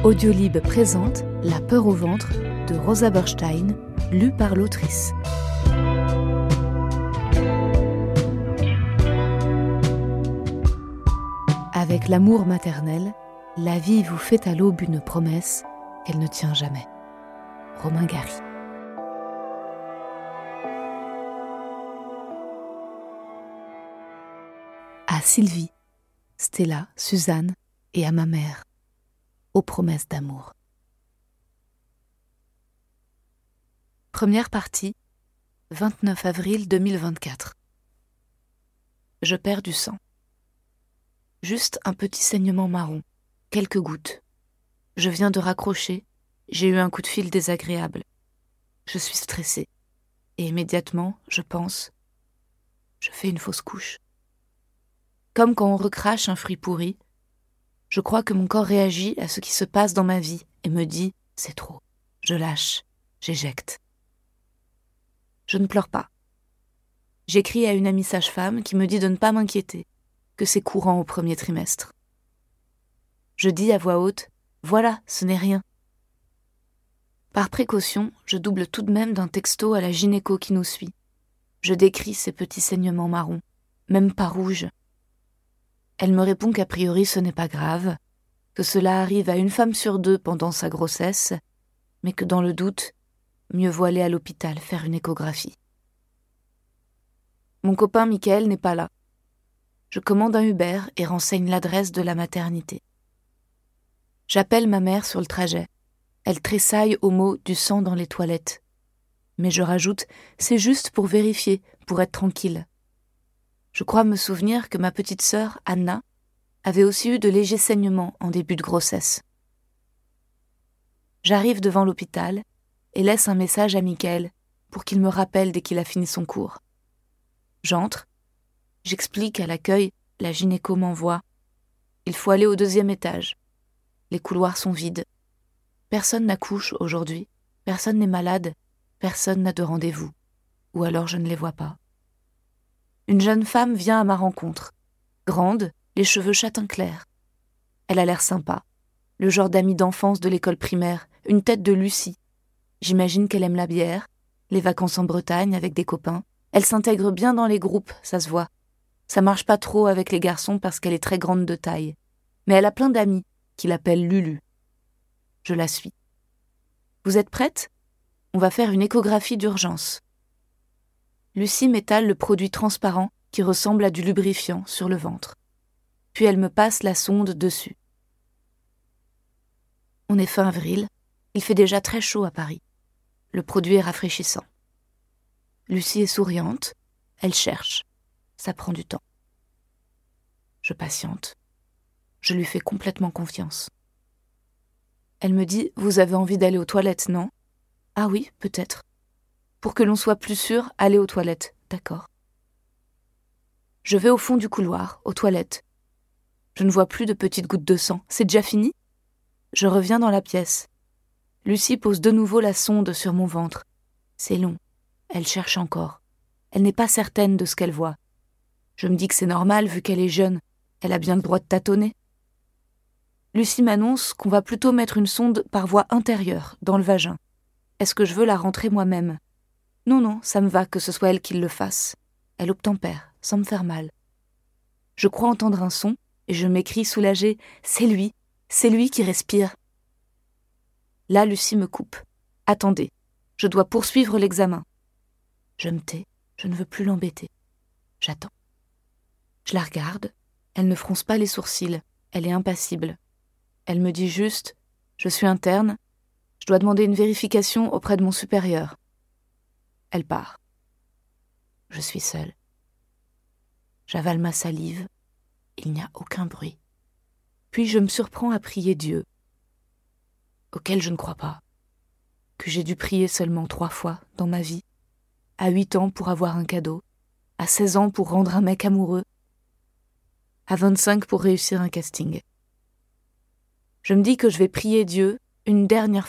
Audiolib présente La peur au ventre de Rosa Berstein, lue par l'autrice. Avec l'amour maternel, la vie vous fait à l'aube une promesse qu'elle ne tient jamais. Romain Gary. À Sylvie, Stella, Suzanne et à ma mère, aux promesses d'amour. Première partie, 29 avril 2024. Je perds du sang. Juste un petit saignement marron, quelques gouttes. Je viens de raccrocher, j'ai eu un coup de fil désagréable. Je suis stressée. Et immédiatement, je pense, je fais une fausse couche. Comme quand on recrache un fruit pourri, je crois que mon corps réagit à ce qui se passe dans ma vie et me dit « c'est trop ». Je lâche, j'éjecte. Je ne pleure pas. J'écris à une amie sage-femme qui me dit de ne pas m'inquiéter, que c'est courant au premier trimestre. Je dis à voix haute « voilà, ce n'est rien ». Par précaution, je double tout de même d'un texto à la gynéco qui nous suit. Je décris ces petits saignements marrons, même pas rouges. Elle me répond qu'a priori ce n'est pas grave, que cela arrive à une femme sur deux pendant sa grossesse, mais que dans le doute, mieux vaut aller à l'hôpital faire une échographie. Mon copain Mickaël n'est pas là. Je commande un Uber et renseigne l'adresse de la maternité. J'appelle ma mère sur le trajet. Elle tressaille au mot du sang dans les toilettes. Mais je rajoute, c'est juste pour vérifier, pour être tranquille. Je crois me souvenir que ma petite sœur, Anna, avait aussi eu de légers saignements en début de grossesse. J'arrive devant l'hôpital et laisse un message à Mickaël pour qu'il me rappelle dès qu'il a fini son cours. J'entre, j'explique à l'accueil, la gynéco m'envoie. Il faut aller au 2e étage. Les couloirs sont vides. Personne n'accouche aujourd'hui, personne n'est malade, personne n'a de rendez-vous. Ou alors je ne les vois pas. Une jeune femme vient à ma rencontre. Grande, les cheveux châtain clair. Elle a l'air sympa. Le genre d'amie d'enfance de l'école primaire, une tête de Lucie. J'imagine qu'elle aime la bière, les vacances en Bretagne avec des copains. Elle s'intègre bien dans les groupes, ça se voit. Ça marche pas trop avec les garçons parce qu'elle est très grande de taille. Mais elle a plein d'amis qui l'appellent Lulu. Je la suis. Vous êtes prête ? On va faire une échographie d'urgence. Lucie m'étale le produit transparent qui ressemble à du lubrifiant sur le ventre. Puis elle me passe la sonde dessus. On est fin avril, il fait déjà très chaud à Paris. Le produit est rafraîchissant. Lucie est souriante, elle cherche. Ça prend du temps. Je patiente. Je lui fais complètement confiance. Elle me dit « Vous avez envie d'aller aux toilettes, non ?»« Ah oui, peut-être. » Pour que l'on soit plus sûr, allez aux toilettes. D'accord. Je vais au fond du couloir, aux toilettes. Je ne vois plus de petites gouttes de sang. C'est déjà fini ? Je reviens dans la pièce. Lucie pose de nouveau la sonde sur mon ventre. C'est long. Elle cherche encore. Elle n'est pas certaine de ce qu'elle voit. Je me dis que c'est normal vu qu'elle est jeune. Elle a bien le droit de tâtonner. Lucie m'annonce qu'on va plutôt mettre une sonde par voie intérieure, dans le vagin. Est-ce que je veux la rentrer moi-même ? Non, ça me va que ce soit elle qui le fasse. Elle obtempère, sans me faire mal. Je crois entendre un son et je m'écrie soulagée « c'est lui qui respire !» Là, Lucie me coupe. « Attendez, je dois poursuivre l'examen. » Je me tais, je ne veux plus l'embêter. J'attends. Je la regarde, elle ne fronce pas les sourcils, elle est impassible. Elle me dit juste « je suis interne, je dois demander une vérification auprès de mon supérieur. » Elle part. Je suis seule. J'avale ma salive. Il n'y a aucun bruit. Puis je me surprends à prier Dieu, auquel je ne crois pas, que j'ai dû prier seulement 3 fois dans ma vie, à 8 ans pour avoir un cadeau, à 16 ans pour rendre un mec amoureux, à 25 pour réussir un casting. Je me dis que je vais prier Dieu une dernière